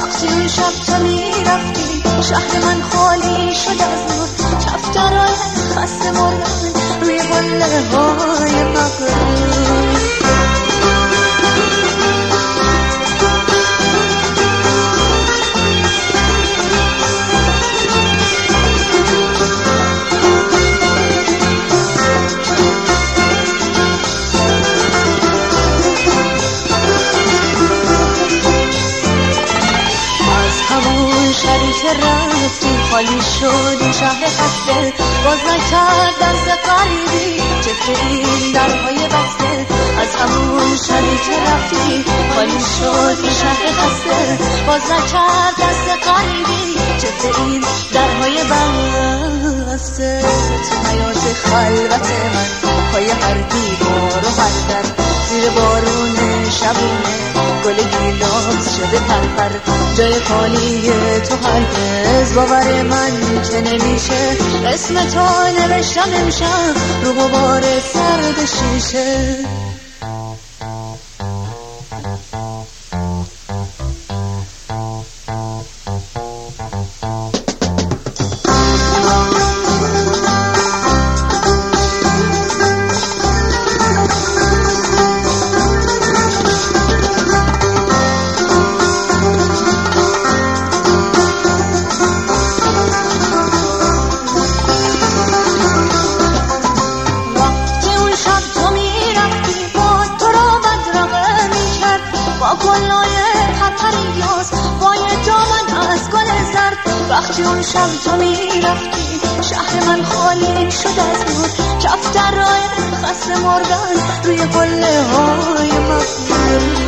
وقتی اون شب تو میرفتی شهر من خالی شد از نور، کفترهای خسته مردن روی قله های مغرور. که رفتی خالی شد این شهر خسته، باز نکرد دست غریبی چه این درهای بسته. از همون شبی که رفتی خالی شد این شهر خسته، باز نکرد دست غریبی چه این درهای بسته. تو حیات خلوت من پای هر دیوار و هر در، زیر بارون شبونه گل گیلاس شده پرپر. جای خالی تو هرگز باور من که نمیشه، اسم تو نوشتم امشب رو غبار سرد شیشه. وقتی اون شب تو میرفتی شهر من خالی شد از نور، کفترهای خسته مردن روی قله های مغرور.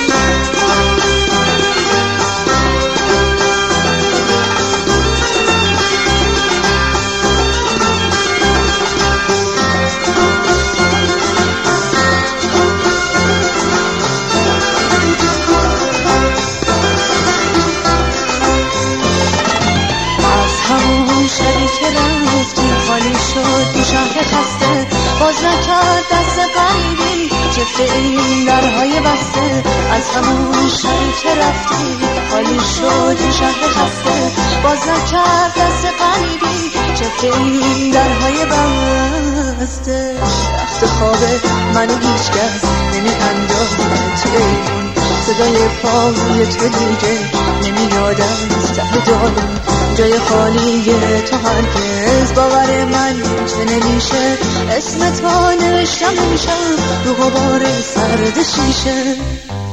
شبی که رفتی خالی شد این شهر خسته، باز نکرد دست غریبی چه این درهای بسته. از همون شبی که رفتی خالی شد این شهر خسته، باز نکرد دست غریبی چه این درهای بسته. رفت خوابه منو هیچ کس نمی اندازه توی ایمون، صدای پای تو دیگه نمیاد از ته دارم. جای خالی تو هرگز باور من که نمیشه، اسم تو نوشتم امشب رو غبار سرد شیشه.